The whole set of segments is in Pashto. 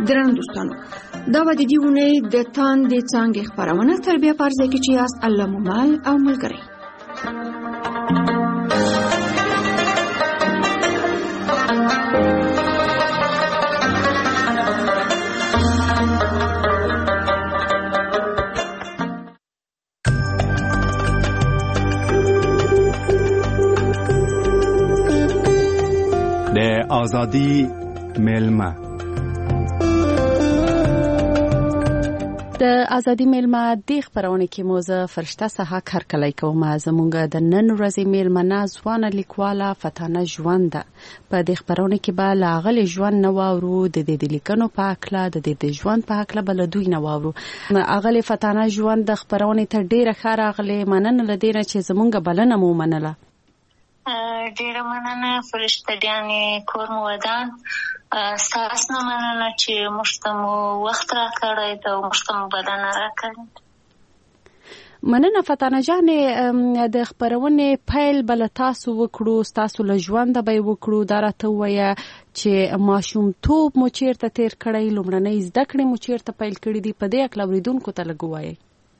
درنو دوستانو، دا به د دې اونۍ د تاندې څانګې خپرونه تربیه په ارزه کې چې یاست الله مو مل او ملګری. د آزادی میلمه د ازادي میلمه د خبرونه کې موزه فرشته سها کارکلای کوم زمونږ د نن ورځې میلمنه ځوانه لیکواله فتانه ژوند په د خبرونه کې به لاغله ژوند نو اورو د دې لیکنو په اکلا د دې ژوند په اکلا بل دوی نو اورو اغله فتانه ژوند د خبرونه ته ډیره خاراغله مننه لدینه چې زمونږ بلنه مو منله. ډیره مننه فرشته دیانې کور مو ودان ستاسو نه مننه چې موږ ته مو وخت راکړی او موږ ته مو بلنه راکړې. مننه فتانه جانې د خبرونې پیل بل تاسو وکړو تاسو له ژوند به وکړو دا راته وایي چې ماشومتوب مو چیرته تیر کړی لومړنۍ زده کړې مو چیرته پیل کړې دي په دې اکل اوریدونکو ته لګوایي.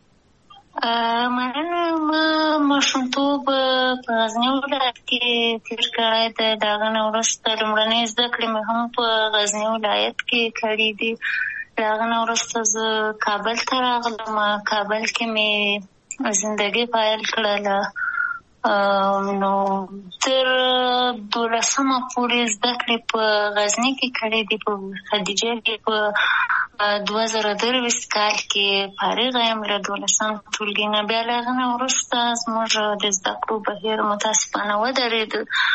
مننه ما ماشومتوب په غزني ولایت کې تیر کړی دی. د هغه نه وروسته لومړنۍ زده کړې مې هم په غزني ولایت کې کړې دي. د هغه نه وروسته زه کابل ته راغلم. کابل کې مې زندګي پیل کړله. نو تر 12مه پورې زده کړې په غزني کې کړې دي. په خدیجه کې په 2023 کال کې فارغ یم له 12م ټولګي نه. بیا له هغه نه وروسته زموږ د زده کړو بهیر متاسفانه ودرېد.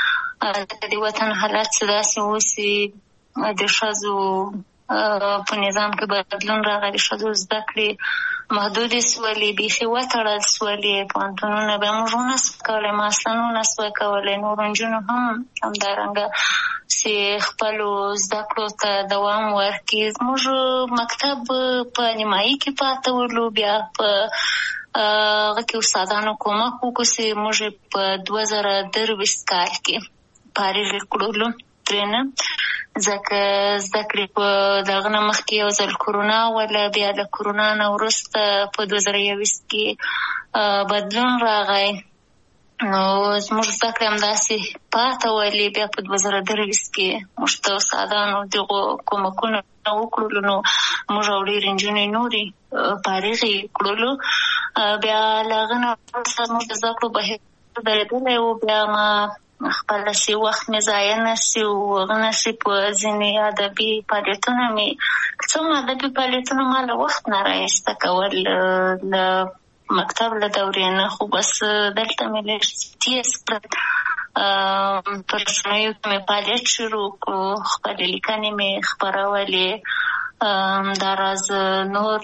د وطن حالات څه داسې اوسي د ښځو په نظام کې بدلون راغلی. د ښځو زده کړې محدودې سولې بیخي وتړل سولې. پوهنتونونه به موږ ونسو کولی ما اصلا ونسو کولی. نور نجونو هم همدارنګه چې خپلو زده کړو ته دوام ورکړي. زموږ مکتب په نیمایي کې پاته ولو. بیا په هغه کې استادانو کومک وکړو چې موږ په 2023 کال کې فارغ کړلو ترېنه. ځکه زده کړې په دغه نه مخکې یو ځل کرونا وله. بیا له کرونا نه وروسته په 2021 کې بدلون راغی. نو زموږ زده کړې همداسې پاته ولې. بیا په 2023 کې موږ ته استادانو دغو کومکونه وکړلو. نو موږ او ډېرې نجونې نورې فارغې کړلو. بیا له هغه نه وروسته زموږ د زده کړو بهیر درېدلی و. بیا ما خپل شي وخت مې ضایع نه شي او هغه نه شي په ځینې ادبي فعالیتونه مې څوم ادبي فعالیتونه ما له وخت نه رایسته کول له مکتب له دورې نه. خو بس دلته مې لږ تیز کړل. په رسنیو کې مې فعالیت شروع کړو. خپلې لیکنې مې خپرولې. همداراز نور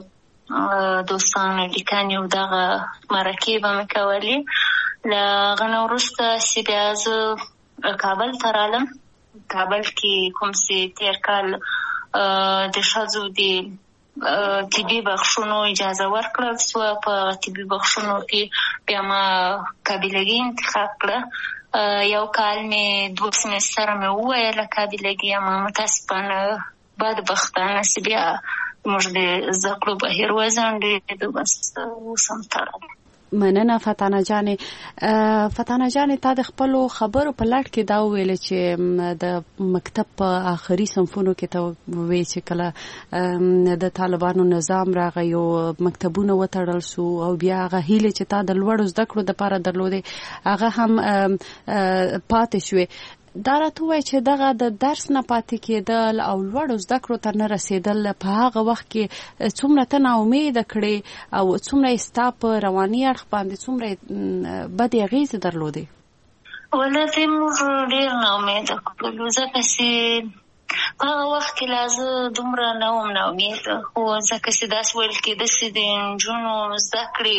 دوستانو لیکنې او دغه مرکې به مې کولې. له هغه نه وروسته چې بیا زه کابل ته رالم. کابل کې کوم چې تېر کال د ښځو د طبي بخښونو اجازه ورکړل سوه. په طبي بخښونو کې بیا ما قابلګي انتخاب کړه. یو کال مې 2 سمستره مې وویله قابلګي. اما متاسفانه بدبختانه چې بیا موږ د زده کړو بهیر وځنډېد. بس اوس هم تړلی. مننه فتانه جانې. فتانه جانې تا د خپلو خبرو په لړ کې دا وویل چې د مکتب په آخري صنفونو کې ته وویل چې کله د طالبانو نظام راغی او مکتبونه وتړل سو او بیا هغه هیله چې تا د لوړو زده کړو دپاره درلودې هغه هم پاتې شوې. دا راته وایي چې دغه د درس نه پاتې کېدل او لوړو زده کړو ته نه رسېدل په هغه وخت کې څومره ته ناامیده کړې او څومره یې ستا په رواني اړخ باندې څومره بدې اغېزې درلودې؟ ولې موږ ډېر ناامیده کړلو. ځکه چې په هغه وخت کې لا زه دومره نه وم ناامیده. خو ځکه چې داسې ویل کېده چې د نجونو زده کړې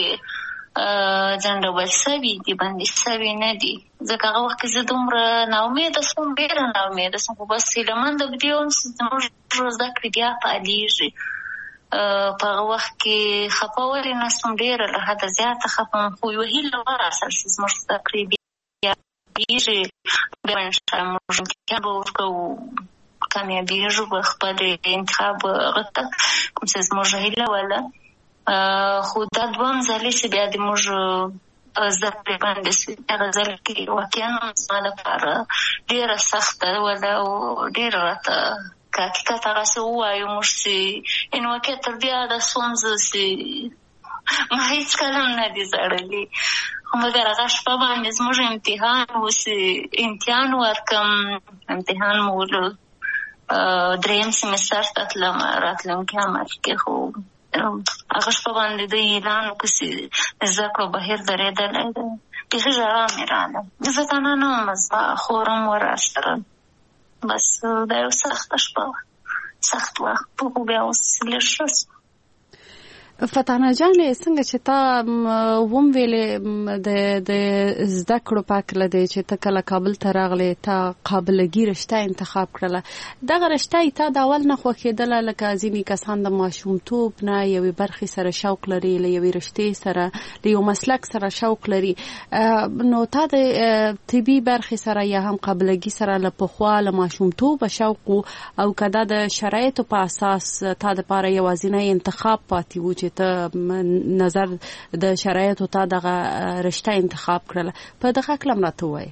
ځنډول سوي دي، بندي سوي نه دي. ځکه هغه وخت کې زه دومره ناامیده سوم، ډېره ناامیده سوم. خو بس هیلهمنده په دې وم چې زموږ زده کړې بیا فعالېږي. په هغه وخت کې خفه ولې نه سوم، ډېره له حده زیاته خفه وم. خو یوه هیله وراسل چې زموږ زده کړې بیا فعالېږي. بیا انشاءالله موږ امتحان به ورکوو، کامیابیږو په خپل انتخاب غته کوم څه زموږ هیله ولا خو دا دوام ځلې چې بیا د موږ زده باندې هغه ځل کې واقعا زما لپاره ډېره سخته ولا او ډېره راته حقیقت هغه څه ووایو موږ چې ان واقع تر بیا د ستونزو چې ما هیڅ کله نه دي زړلي خو مګر هغه شپه باندې زموږ امتحان و چې امتحان ورکم امتحان مو دریم سیمستر ته تلم راتلونکي عمل کې خو هغه شپه باندې د اعلان وکړ چې زده کړو بهر درېدلی دی بیخي ژړا مې راغله زه تنها نه وم زما خور هم ور راسره بس دا یو سخته شپه وه سخت وخت خو بیا اوس لږ ښه شو فتانه جانې څنګه چې تا وم ویلې د زده کړو په هکله دی چې ته کله کابل ته راغلې تا قابلګي رشته انتخاب کړله دغه رشته یې تا د اول نه خوښېدله لکه ځینې کسان د ماشومتوب نه یوې برخې سره شوق لري له یوې رشتې سره له یو مسلک سره شوق لري نو تا د طبي برخې سره یا هم قابلګي سره له پخوا له ماشومتوبه شوق او که دا د شرایطو په اساس تا دپاره یوازینی انتخاب پاتې و چې ته نظر د شرایطو تا دغه رشته انتخاب کړله په دغه کلم راته ووایې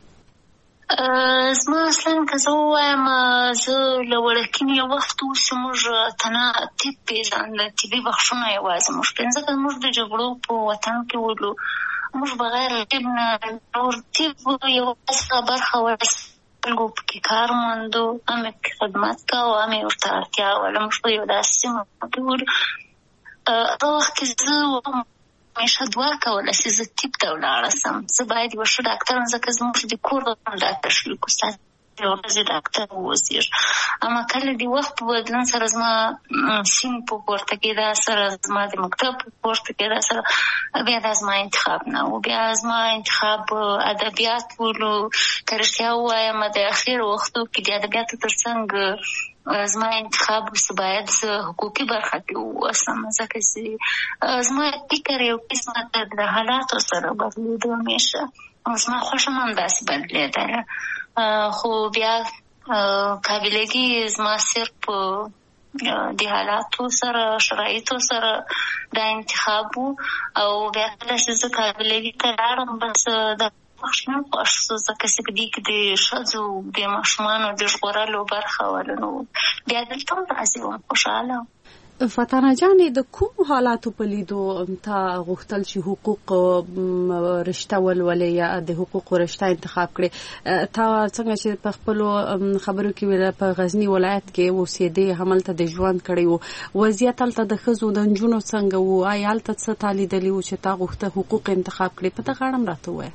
زما اصلا که زه ووایم زه له وړکینې وخت اوس موږ تنه طب پېژانده طبي بخښونه یوازې موږ پېژنده ځکه موږ د جګړو په وطن کې ولو موږ بغیر طب نه نور طب یوازې برخه خلکو پکې کار موندو هم یې پکې خدمت کوو هم یې ورته اړتیا وله موږ په یو داسې سیمه کې ولو هغه وخت کې زه همیشه دعا کوله چې زه طب ته ولاړه سم زه باید یوه ښه ډاکټر یم ځکه زموږ د کور ډاکټر شریک استاد یوه ورځ ډاکټر واوسېږي اما کله د وخت په بدلون سره زما سیم په پورته کېدا سره زما د مکتب په پورته کېدا سره بیا دا زما انتخاب نه و بیا زما انتخاب ادبیات ولو که رښتیا ووایم د اخرو وختو کې د ادبیاتو تر څنګ زما انتخاب اوس باید زه حقوقي برخه کې واوسم ځکه چې زما فکر یو قسمه د حالاتو سره بدلېدو همیشه زما خوښه هم همداسې بدلېدله خو بیا قابلګي زما صرف د حالاتو سره شرایطو سره دا انتخاب و او بیا کله چې زه قابلګي ته لاړم بس د ماشومان خوښ شو ځکه چې په دې کې د ښځو د ماشومانو د ژغورلو برخه وله نو بیا دلته هم راځې وم خوشحاله فتانه جانې د کوم حالاتو په لیدو تا غوښتل چې حقوق رشته ولولې یا د حقوقو رشته انتخاب کړې تا څنګه چې په خپلو خبرو کې ویل په غزني ولایت کې اوسېدې هملته د ژوند کړی و وضعیت هلته د ښځو د نجونو څنګه و آیا هلته څه تا لیدلي و چې تا غوښته حقوق انتخاب کړې په دغه اړه هم راته ووایه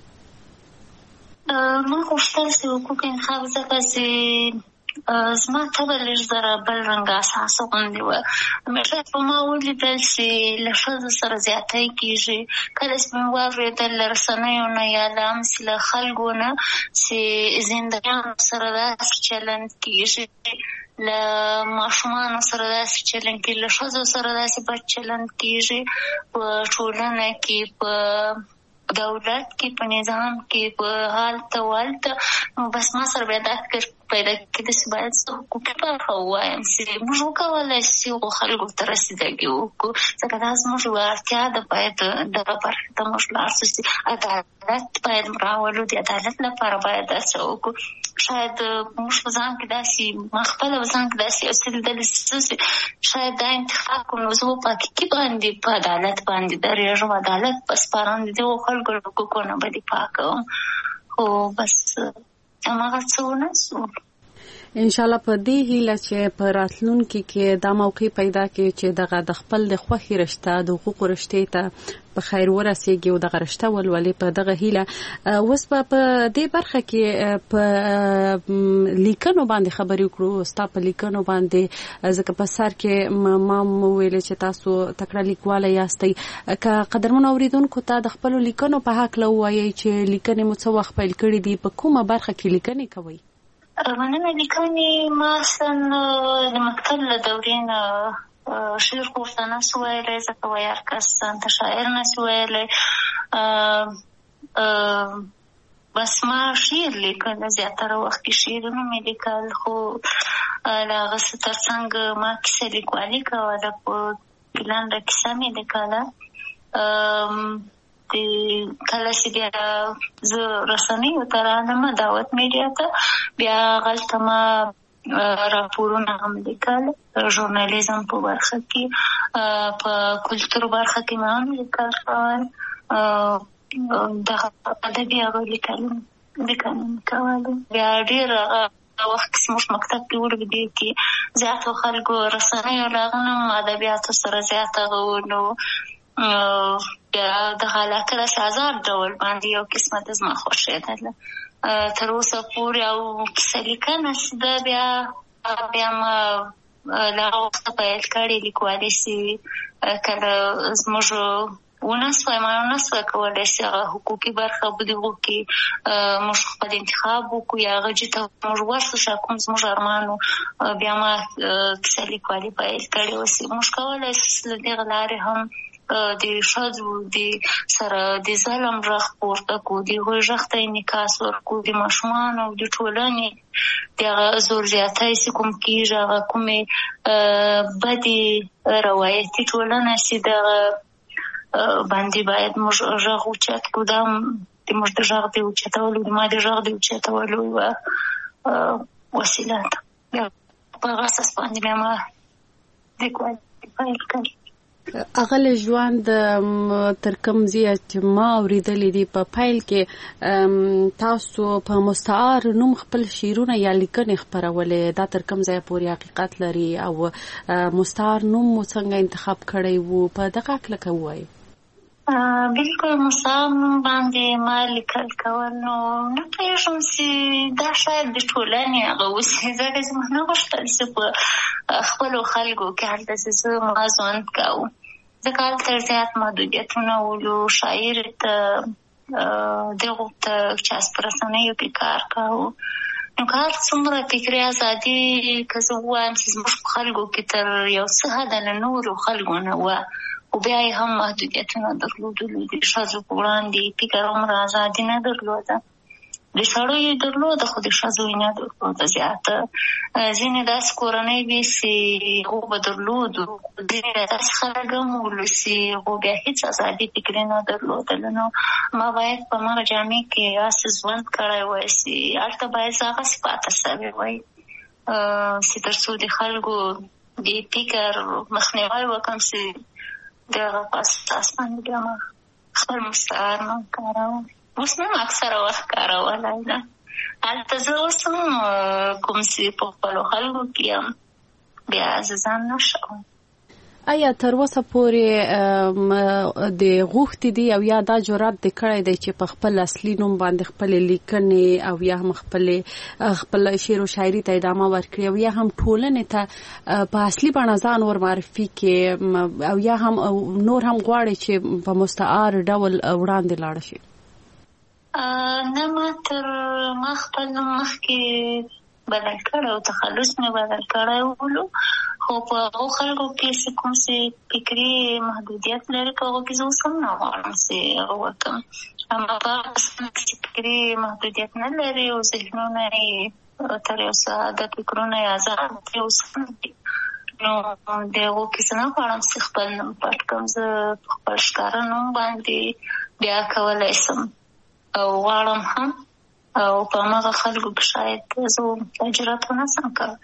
ما غوښتل چې حقوق انتخاب ځکه چې زما طبع لږ ذره بل رنګه اساسه غوندې وه همیشه په ما ولیدل چې له ښځو سره زیاتی کېږي کله چې مې واورېدل له رسنیو نه یا له همسې له خلکو نه چې زندګیانو سره داسې چلند کېږي له ماشومانو سره داسې چلند کېږي له ښځو سره داسې بد چلند کېږي په ټولنه کې په دولت کې په نظام کې په حالته والته بس ما سره بیا دا فکر پیدا کېده چې باید زه حقوقي برخه ووایم چې موږ وکولی شو خلکو ته رسېدګي وکړو ځکه دا زموږ یوه اړتیا ده باید دغه برخې ته موږ لاړ شو چې عدالت باید راولو د عدالت لپاره باید داسې وکړو شاید موږ په ځان کې داسې ما خپله په ځان کې داسې یو څه لیدلي چې شاید دا انتخاب کړو نو زه په حقیقي باندې په عدالت باندې درېږم عدالت په سپارم د دغو خلکو له حقوقو نه به دفاع کوم خو بس هماغه څه ونه شو انشاءالله په دې هیله چې په راتلونکي کې دا موقع پیدا کړي چې دغه د خپل د خوښې رشته د حقوقو رشتې ته په خیر ورسېږي او دغه رشته ولولي په دغه هیله اوس په دې برخه کې په لیکنو باندې خبرې وکړو ستا په لیکنو باندې ځکه په سر کې ما ویل چې تاسو تکړه لیکواله یاستئ که قدرمنو اورېدونکو ته د خپلو لیکنو په هکله ووایئ چې لیکنې مو څه وخت پیل کړي دي په کومه برخه کې لیکنې کوئ مننه لیکنې ما اصلا د مکتب له دورې نه شعر خو ورته نسو ویلی ځکه ویار کس ته شاعر نسو ویلی بس ما شعر لیکل، زیاتره وخت کې شعرونه مې لیکل، خو له هغه څه تر څنګ ما کیسه لیکوالي کوله، په لنډه کیسه مې لیکله. کله چې بیا زه رسنیو ته رانما، دعوت میډیا ته، بیا هلته ما راپورونه هم لیکل، ژورنالیزم په برخه کې، په کلتور برخه کې مې هم لیکل کول، دغه ادبي هغه لیکنې کولې. بیا ډېر وخت چې موږ مکتب کې وړو، دې کې زیاتو خلکو رسنیو له هغه نه ادبیاتو سره زیات هغه و، نو بیا دغه علاقه داسې ازاد ډول باندې یو قسمه د زما خوښېدله. تر اوسه پورې او کیسه لیکنه چې ده بیا ما له هغه وخته پیل کړې لیکوالي، چې کله زموږ ونه سوی کولی چې هغه حقوقي برخه بلغو کې موږ خپل انتخاب وکړو یا هغه جې ته موږ ورسو شا کوم زموږ ارمانو، بیا ما کیسه لیکوالي پیل کړې وه چې موږ کولی شو له دغه لارې هم د ښځو سره د ظلم غږ پورته کړو، د هغوی غږ ته انعکاس ورکړو، د ماشومانو او د ټولنې د هغه زور زیاتی چې کوم کېږي، هغه کومې بدې روایتي ټولنه چې دغه باندې باید موږ غږ اوچت کړو. دا د موږ د غږ د اوچتولو، د ما د غږ د اوچتولو یوه وسیله ده. په هغه اساس باندې بیا ما لیکوالي پیل کړې. اغل ژوند تر کوم ځایه چې ما اورېدلې دي، په پیل کې تاسو په مستعار نوم خپل شعرونه یا لیکنې خپرولې، دا تر کوم ځایه پورې حقیقت لري او مستعار نوم مو څنګه انتخاب کړی وو؟ په دغه هکله که ووایئ. بلکل مستعار نوم باندې ما لیکل کول، نو نه پوهېږم چې دا شاید د ټولنې هغه اوسي، ځکه چې ما نه غوښتل چې په خپلو خلکو کې هلته چې زه ما ژوند کوو، ځکه هلته زیات محدودیتونه ولو، شاعر ته دغو ته چې په رسنیو کې کار کوو، نو که هر څومره فکري ازادي که زه ووایم چې زموږ په خلکو کې تر یو څه حده له نورو خلکو نه وه، خو بیا یې هم محدودیتونه درلودلو. د ښځو په وړاندې فکر عمر ازادي نه درلوده، د سړو یې درلوده، خو د ښځو یې نه درلوده زیاته. ځینې داسې کورنۍ وې چې هغو به درلودو، ځینې داسې خلک هم ولو چې هغو بیا هېڅ ازادي فکري نه درلودله. نو ما باید په هماغه جامع کې هسې ژوند کړی وای چې هلته باید زه هغسې پاته سوې وای، چې تر څو د خلکو د فکر مخنیوی وکړم، چې دغه په اساس باندې بیا ما خپل مستعار نوم کاروم. اوس نو اکثره وخت کارولی ده. هلته زه اوس هم کوم چې په خپلو خلکو کې یم، بیا زه ځان نه شوم. آیا تر اوسه پورې د غوښتې دي او یا دا جرأت دې کړی دی چې په خپل اصلي نوم باندې خپلې لیکنې او یا هم خپل شعر و شاعري ته ادامه ورکړي او یا هم ټولنې ته په اصلي بڼه ځان ور معرفي کړي او یا هم نور هم غواړي چې په مستعار ډول وړاندې لاړ شي؟ نه، ما خپل نوم مخکې بدل کړی او تخلص مې بدل کړی ولو، خو په هغو خلکو کې چې کوم چې فکري محدودیت لري، په هغو کې زه اوس هم نه غواړم چې هغه وکړم. اما په هغه کسانو کې چې فکري محدودیت نه لري او ذهنونه یې تر یو څه حده فکرونه یې ازاد دي اوس هم دي، نو د هغو کې زه نه غواړم چې خپل نوم پټ کړم. زه په خپل ښکاره نوم باندې بیا کولی شم او غواړم هم، او په هماغه خلکو کې شاید زه جرأت ونه شم کولی.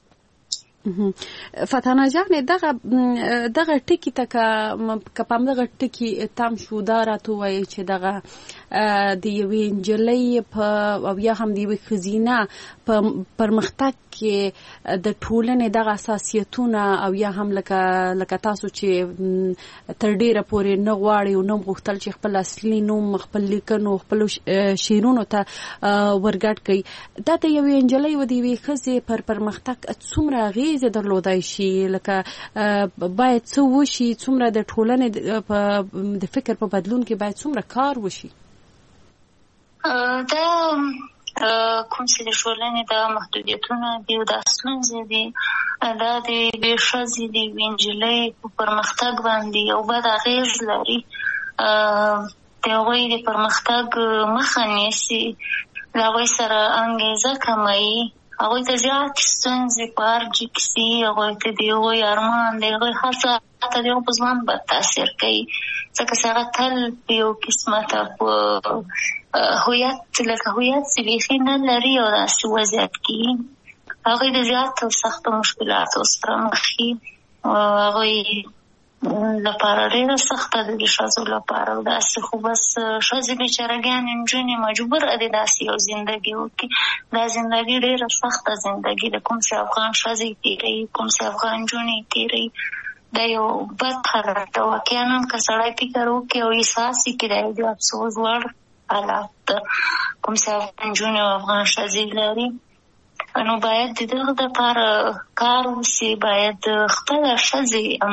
فتانه جانې دغه ټکي ته که په همدغه ټکي تم شو، دا راته ووایي چې دغه د یوې نجلۍ او یا هم د یوې ښځینه په پرمختګ کې د ټولنې دغه اساسیتونه او یا هم لکه تاسو چې تر ډیره پورې نه غواړئ او نه غوښتل چې خپل اصلي نوم خپل لیکنو خپلو شعرونو ته ورګډ کړئ، دا د یوې نجلۍ او د یوې ښځې پر پرمختګ څومره اغېزې درلودای شي؟ لکه باید څه وشي، څومره د ټولنې د فکر په بدلون کې باید څومره کار وشي؟ دا کوم چې د ټولنې دا محدودیتونه دي او دا ستونزې دي، دا د یوې ښځې د یوې نجلۍ په پرمختګ باندې یو بد اغېز لري. د هغوی د پرمختګ مخه نیسي، له هغوی سره انګیزه کموي، هغوی ته زیاتې ستونزې په ارجې کسي، هغوی ته د هغوی ارمان د هغوی هڅه ته د هغوی په ژوند بد تاثیر کوي، ځکه چې هغه تل په یو قسمته په هویت لکه هویت چې بیخي نه لري او داسې وضعیت کې هغوی د زیاتو سختو مشکلاتو سره مخ وي. هغوی لپاره ډېره سخته ده د ښځو لپاره او داسې، خو بس ښځې بېچارهګانې نجونې مجبوره دي داسې یو زندګي وکړي. دا زندګي ډېره سخته زندګي ده، کوم چې افغان ښځې تېروي، کوم چې افغان نجونې تېروي، دا یو بد حالت ده. واقعا هم که سړی فکر وکړي او احساس یې کړي دا د افسوس وړ حالت ده کوم چې افغان نجونې او افغان ښځې لري. نو باید د دغه دپاره کار وسي، باید خپله ښځې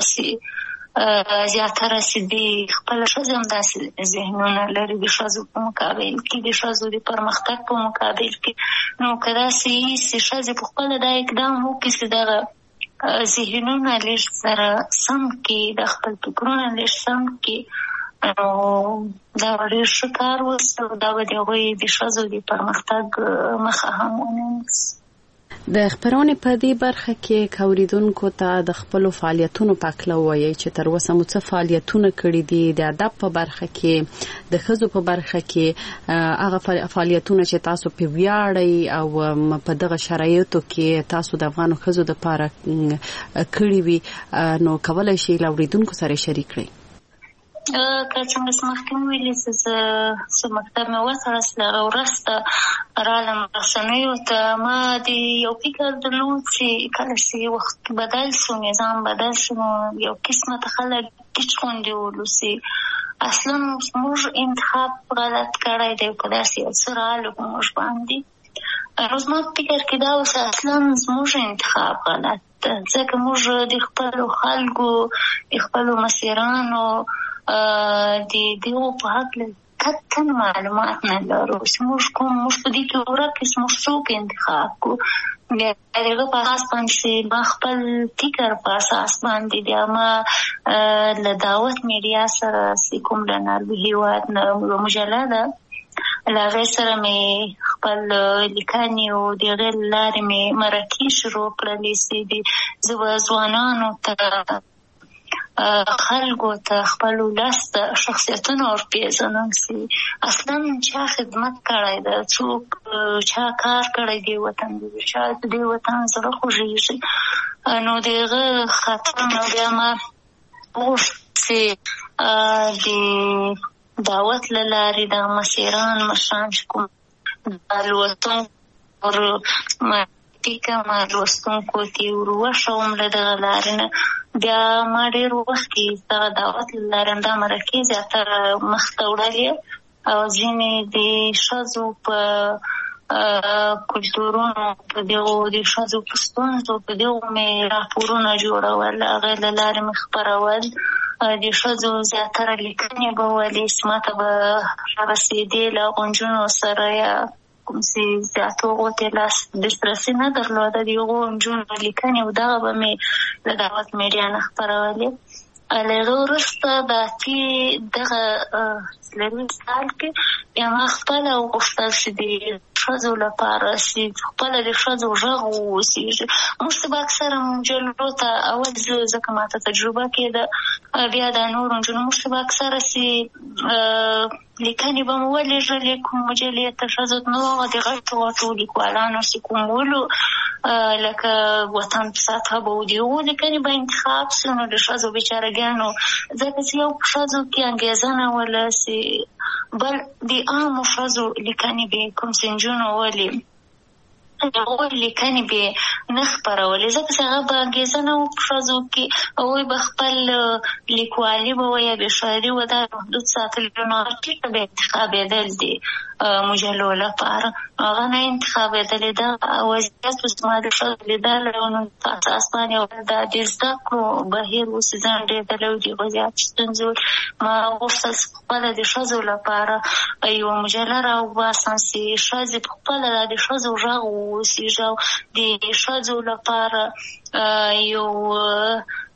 همداسې زیاتره چې د خپله ښځې همداسې ذهنونه لري د ښځو په مقابل کې، د ښځو د پرمختګ په مقابل کې. نو که داسې وي چې ښځې په خپله دا اقدام وکړي چې دغه ذهنونه لږ سره سم کړي، د خپل فکرونه لږ سم کړي، نو دا به ډېر ښه کار وسي او دا به د هغوی د ښځو د پرمختګ مخه هم ونیسي. د خپرونې په دې برخه کې که اورېدونکو ته د خپلو فعالیتونو په هکله ووایئ چې تر اوسه مو څه فعالیتونه کړي دي د ادب په برخه کې، د ښځو په برخه کې، هغه فعالیتونه چې تاسو پې ویاړئ او په دغه شرایطو کې تاسو د افغانو ښځو دپاره کړي وي، نو کولی شئ له اورېدونکو سره شریک کړئ. که څنګه چې مخکې مې ویلي چې مکتب مې وتړل، له هغه وروسته رالم رسنیو ته. ما د یو فکر درلود چې کله چې وخت بدل شو، نظام بدل شو، نو یو قسمت خلک ګیچ غوندې ولوسي. اصلا موږ انتخاب غلط کړی دی، که داسې یو څه راغلو په موږ باندې. نو زما په فکر کې دا اوس اصلا زموږ انتخاب غلط ده، ځکه موږ د خپلو خلکو د خپلو مسیرانو د دغو په هکله قطعا معلومات نه لرو چې موږ په دې کې ورک چې موږ څوک انتخاب کړو. بیا د هغه په اساس باندې چې ما خپل فکر په اساس باندې بیا ما له دعوت میډیا سره چې کوم له ناروې هېواد نه یوه مجله ده، له هغې سره مې خپل لیکنې او د هغې له لارې مې مرکې شروع کړلې چې زه به ځوانانو ته خلکو ته خپل ولس ته شخصیتونه ورپېژنم چې اصلا چا خدمت کړی ده، څوک چا کار کړی دی وطن د چا د دې وطن زړه خوږېږي. نو د هغه خاطر نو بیا ما غوښت چې د دعوت له لارې د مسیران مشران چې کوم د لوستونکو ما لوستونکو ته وروښوم له دغه لارې نه. بیا ما ډېر وخت کې دغه دعوت له لارې همدا مرکې زیاتره مخته وړلې او ځینې د ښځو په کلتورونو، په دغو د ښځو په ستونزو، په دغو مې راپورونه جوړول، هغې له لارې مې خپرول. د ښځو زیاتره لیکنې به ولې چې ما ته به رارسېدې له هغو نجونو سره یا کوم چې زیاتو هغو ته لاس دسترسي نه درلوده، د هغو نجونو لیکنې او دغه به مې له دعوت میډیا نه خپرولې. له هغه وروسته د دغه څلرویشت کال کې بیا ما خپله وغوښتل چې د ښځو لپاره چې خپله د ښځو غږ واوسېږي. موږ ته به اکثره مجلو ته اول ځکه ما ته تجربه کېده، بیا د نورو نجونو موږ ته به اکثره چې لیکنې به مو ولېږلې کوم مجلې ته ښځو ته، نو هغه د غټو غټو لیکوالانو چې کوم ولو لکه وطن په سطحه به د هغو لیکنې به انتخاب سو. نو د ښځو بېچارهګانو ځکه چې یو په ښځو کې انګېزه نه وله چې بل د عامو ښځو لیکنې به کوم چې نجونو ولې هغوی لیکنې به نه خپرولې، ځکه چې هغه به انګېزه نه وه په ښځو کې، هغوی به خپل لیکوالي به وه یا بې شاعري وه دا محدود ساتلې، نو هغه چېرته به انتخابېدل د مجلو لپاره، هغه نه انتخابېدلې. دا وضعیت اوس ما د ښځو لیدلی و، نو په اساس باندې دا د زده کړو بهیر اوس ځنډېدلی و، د هغو زیات ستونزې ما غوښتل خپله د ښځو لپاره یوه مجله راوباسم چې ښځې په خپله دا د ښځو غږ واوسېږي او د ښځو لپاره یو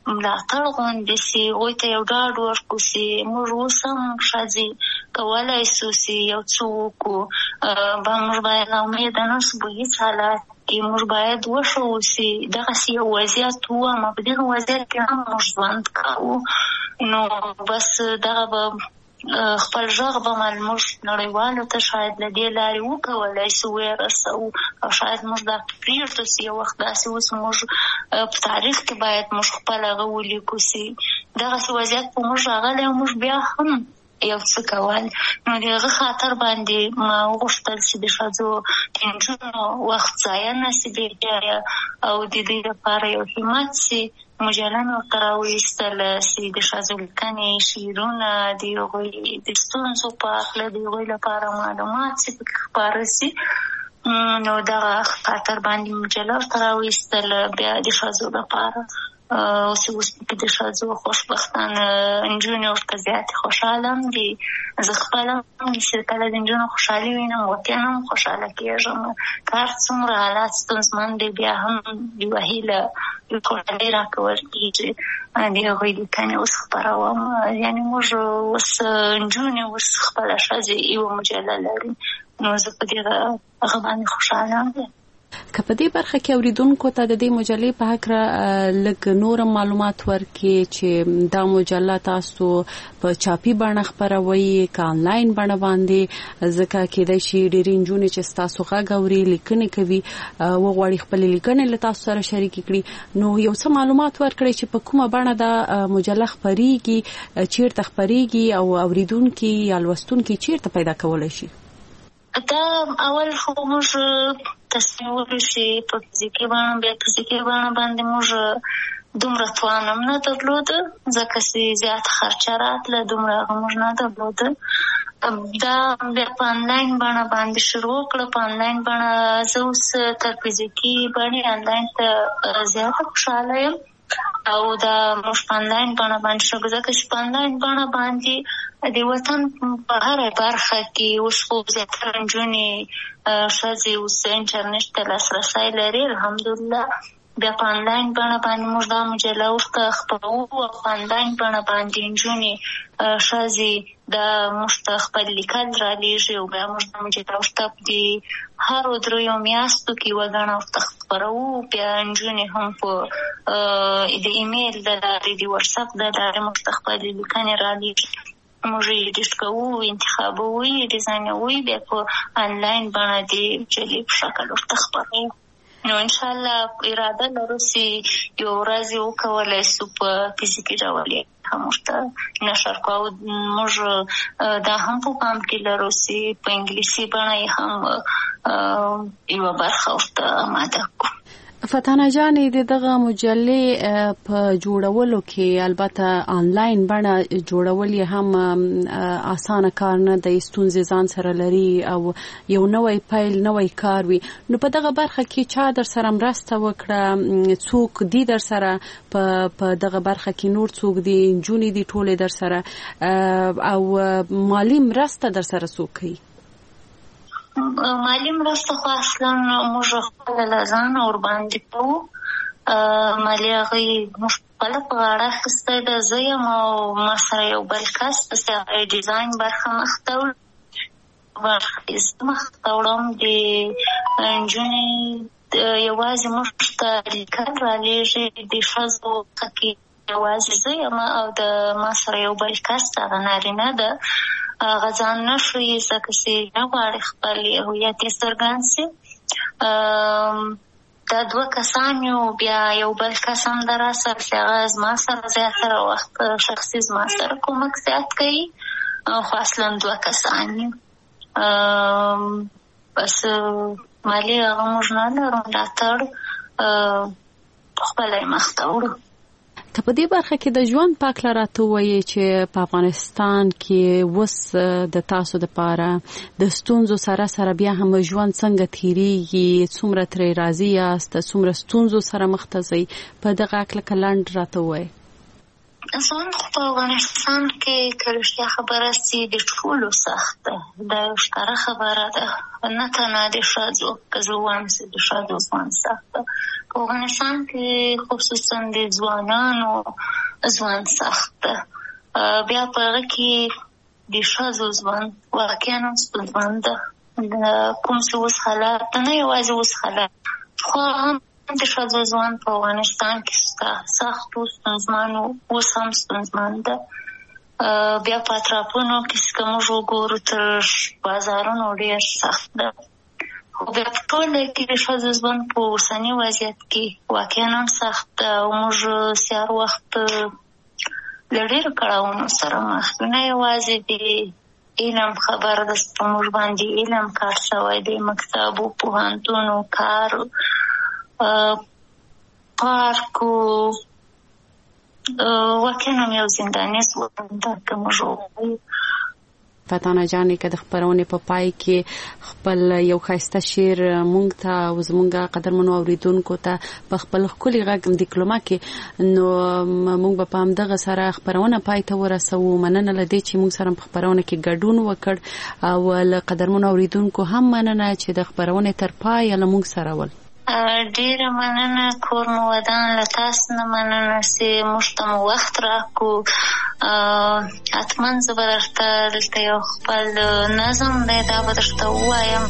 ملاتړ غونډې سي، هغوی ته یو ډاډ ورکړو سي موږ اوس هم ښځې کولی سو سي یو څه وکړو، موږ باید امیده نه سو په هېڅ حالات کې، موږ باید وښوو سي دغسې یو وضعیت و، اما په دغه وضعیت کې هم موږ ژوند کوو. نو بس دغه به خپل غږ به موږ نړیوالو ته شاید له دې لارې وکولی سو ورسوو، او شاید موږ دا پرېږدو سي یو وخت داسې اوس موږ په تاریخ کې باید موږ خپل هغه ولیکو سي دغسې وضعیت په موږ راغلی او موږ بیا هم یو څه کول. نو د هغه خاطر باندې ما وغوښتل چې د ښځو د نجونو وخت ضایع نه سي بېځایه او د دوی لپاره یو همت سي. مجله مې ورته راوایستله چې د ښځو لیکنې، شعرونه، د هغوی د ستونزو په هکله د هغوی لپاره معلومات چې پکې خپاره سي. نو دغه خاطر باندې مجله ورته راوایستله بیا د ښځو لپاره. اوس پکې د ښځو خوشبختانه نجونې ورته زیاتې خوشحاله هم دي. زه خپله هم چې کله د نجونو خوشحالي وینم واقعا هم خوشحاله کېږم، که هر څومره حالات ستونزمن دی بیا هم یوه هیله یو خوشحالي راکول کېږي. د هغوی لیکنې اوس خپروم، یعنې موږ اوس نجونې اوس خپله ښځې یوه مجله لري، نو زه په دغه هغه باندې خوشحاله یم. که په دې برخه کې اوریدونکو ته د دې مجلې په هکله لږ نور معلومات ورکړي چې دا مجله تاسو په چاپي بڼه خپروئ که آنلاین بڼه باندې، ځکه کېدای شي ډېرې نجونې چې ستاسو غږ اوري لیکنې کوي وغواړي خپلې لیکنې له تاسو سره شریکې کړي، نو یو څه معلومات ورکړئ چې په کومه بڼه دا مجله خپریږي، چیرته خپریږي او اوریدونکي یا لوستونکي چیرته پیدا کولی شي. دا اول خو موږ تصمیم وکړو چې په فزیکي بڼه بیا فزیکي بڼه باندې موږ دومره توان هم نه درلوده، ځکه چې زیات خرچه راتله، دومره هغه موږ نه درلوده. دا بیا په آنلاین بڼه باندې شروع کړه. په آنلاین بڼه زه اوس تر فزیکي بڼې آنلاین ته زیاته خوشحاله یم او دا موږ په آنلاین بڼه باندې شروع، ځکه چې په آنلاین بڼه باندې د وطن په هره برخه کې اوس خو زیاتره نجونې ښځې اوس انټرنیټ ته لاسرسی لري الحمدلله. بیا په آنلاین بڼه باندې موږ دا مجله ورته خپروو او په آنلاین بڼه باندې نجونې ښځې دا موږ ته خپل لیکل رالیږي او بیا موږ دا مجله ورته د هرو دریو میاشتو کې یوه ګڼه ورته خپروو. بیا نجونې هم په د ایمیل د لارې د وټساپ د لارې موږ ته خپلې لیکنې رالیږي، موږ یې ایډیټ کوو، انتخابوو، ډیزاینوو، بیا په آنلاین بڼه د مجلې په شکل ورته خپروو. نو انشاءالله اراده لرو چې یو ورځ یې وکولی سو په فزیکي ډول یې هم ورته نشر کړو. موږ دا هم په پام کې لرو چې په انګلیسي بڼه یې هم یوه برخه ورته آماده کړو. فتانه جانې د دغه مجلې په جوړولو کې البته آنلاین بڼه جوړول یې هم اسانه کار نه دی، ستونزې ځان سره لري او یو نوی پیل نوی کار وي. نو په دغه برخه کې چا در سره مرسته وکړه؟ څوک دی در سره په دغه برخه کې؟ نور څوک دی؟ نجونې دي ټولې در سره؟ او مالی مرسته در سره څوک کوي؟ مالی مرسته خو اصلا موږ خپله له ځانه ورباندې کوو. مالي هغوی موږ خپله په غاړه اخیستی ده. زه یم او ما سره یو بل کس داسې هغه ډیزاین برخه مخته وړي، زه مخته وړم. د نجونې یوازې موږ ته لیکل رالیږي، د ښځو کې یوازې زه یم او د ما سره یو بل کس هغه نارینه ده، هغه ځان نه ښیي ځکه چې نه غواړي خپل هویت یې څرګند شي. دا دوه کسان یو، بیا یو بل کس هم ده راسره چې هغه زما سره زیاتره وخت شخصي زما سره کومک زیات کوي، خو اصلا دوه کسان یو. بس مالي هغه موږ نه لرو ملاتړ، خپله یې مخته وړو. که په دې برخه کې د ژوند په هکله راته ووایې چې په افغانستان کې اوس د تاسو دپاره د ستونزو سره سره بیا هم ژوند څنګه تېرېږي، څومره ترې راضي یاست، څومره ستونزو سره مخ ته ځئ، په دغه هکله که لنډ راته ووایې. ژوند خو په افغانستان کې که رښتیا خبره سي د ټولو سخت ده، دا یو ښکاره خبره ده. نه تنها د ښځو که زه ووایم چې د ښځو ژوند سخت ده په افغانستان کې خصوصا د ځوانانو ژوند سخت ده بیا په هغه کې د ښځو ژوند واقعا هم ستونزمن ده کوم چې اوس حالات نه یوازې اوس حالات خو هم د ښځو ژوند په افغانستان کې سخت و ستونزمن و اوس هم ستونزمن ده بیا په اطرافونو کې که موږ وګورو تر بازارونو ډېر سخت ده خو بیا په ټوله کې د ښځو ژوند په اوسني وضعیت کې واقعا هم سخت ده او موږ سهار وخت له ډېرو کړاوونو سره مخ یو نه یوازې د علم خبر ده په موږ باندې علم کار شوی دی مکتبو پوهنتونو کار پارکو واقعا هم یو زنداني ژوند ده که موږ ووایو فتانه جانې که د خپرونې په پای کې خپل یو ښایسته شعر مونږ ته او زمونږ قدرمنو اورېدونکو ته په خپل ښکلي غږ دیکلوما کې نو مونږ به په همدغه سره خپرونه پای ته ورسوو مننه له دې چې مونږ سره په خپرونه کې ګډون وکړ او له قدرمنو اورېدونکو هم مننه چې د خپرونې تر پایه له مونږ سره ول ډیره مننه کور مو ودان له تاسو نه مننه چې موږ ته مو وخت راکړو حتما زه به درته دلته یو خپل نظم دی دا به درته ووایم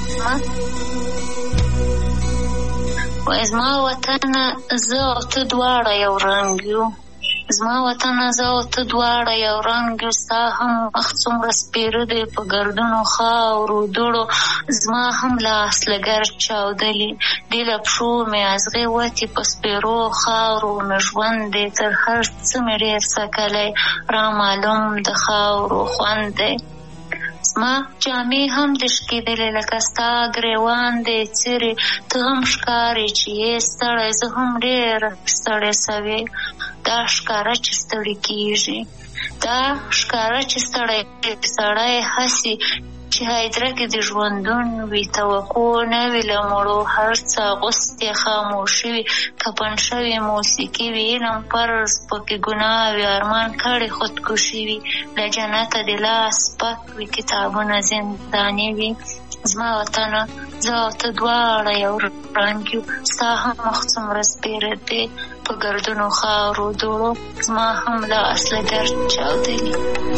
وایي زما وطنه زه او ته دواړه یو رنګ یو زما وطنه زه او ته دواړه یو رنګ یو ستا هم مخ څومره سپېره دی په ګردونو خاورو دوړو زما هم لاس له ګرد چاودلي دې له پښو مې ازغې وتې په سپېرو خاورو مې ژوند دی تر هر څه مې ډېر څکلی رامعلوم د خاورو خوند دی زما جامې هم د شکېدلې لکه ستا ګریوان دی څیرې ته هم ښکارې چې یې ستړی زه هم ډېره ستړی سوې دا ښکاره چې ستړی کېږي دا ښکاره چې سړی هسې چې هایدره کې د ژوندون وي توقع نه وي له مړو هر څه اغوستې خاموشي وي کفن شوې موسیقي وي علم فرض پکې ګناه وي ارمان کړې خودکشي وي له جنته د لاس پک وي کتابونه زنداني وي زما وطنه زه او ته دواړه یو رنګ یو ستا هم مخ څومره سپېره دی په ګردونو خاورو دوړو زما هم لاس له ګرد چاودلي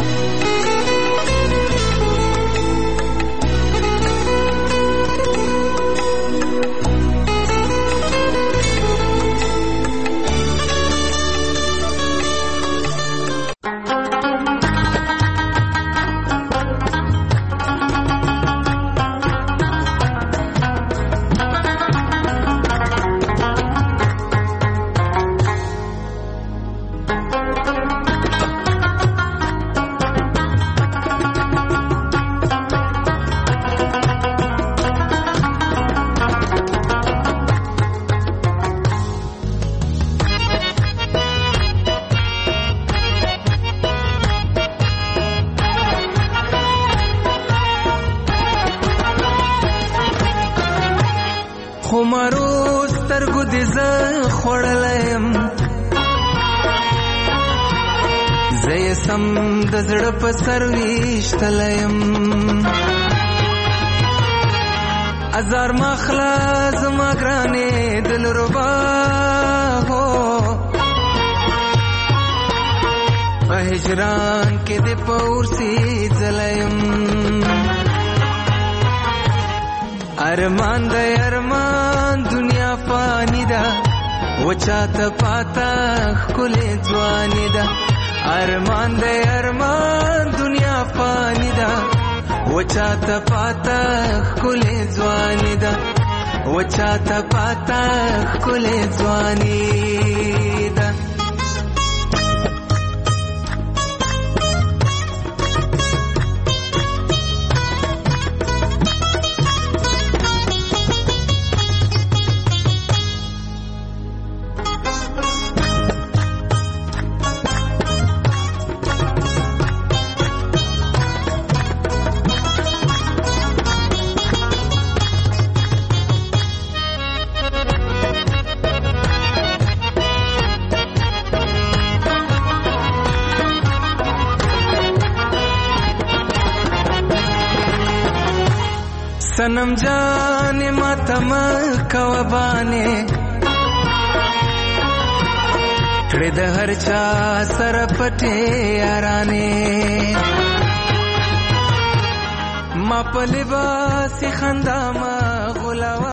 د زړه په سر ویشتلیم ازار مخلا زما ګرانې دلربا هو په هجران کې د پورسي ځلیم ارمان د ارمان دنیا فانی ده وچاته پاتا ښکلې ځواني ده ارمان دے ارمان دنیا فانی دا وچاتا پاتا خکلے زوانی دا وچاتا پاتا خکلے زوانی دا جانم جان ما تم کوبانه کړه د هر چا سر پټه یارانه ما په لباس خندا ما غلا